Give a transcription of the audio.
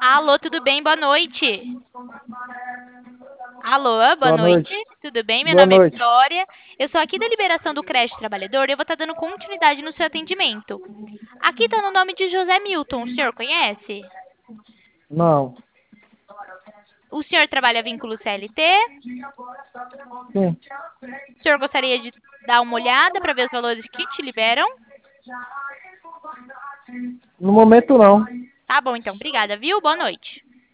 Alô, tudo bem? Boa noite. Alô, boa Boa noite. noite. Tudo bem? Meu Boa nome é noite. Vitória. Eu sou aqui da Liberação do Crédito Trabalhador e eu vou estar dando continuidade no seu atendimento. Aqui está no nome de José Milton. O senhor conhece? Não. O senhor trabalha vínculo CLT? Sim. O senhor gostaria de dar uma olhada para ver os valores que te liberam? No momento não. Tá bom, então. Obrigada, viu? Boa noite.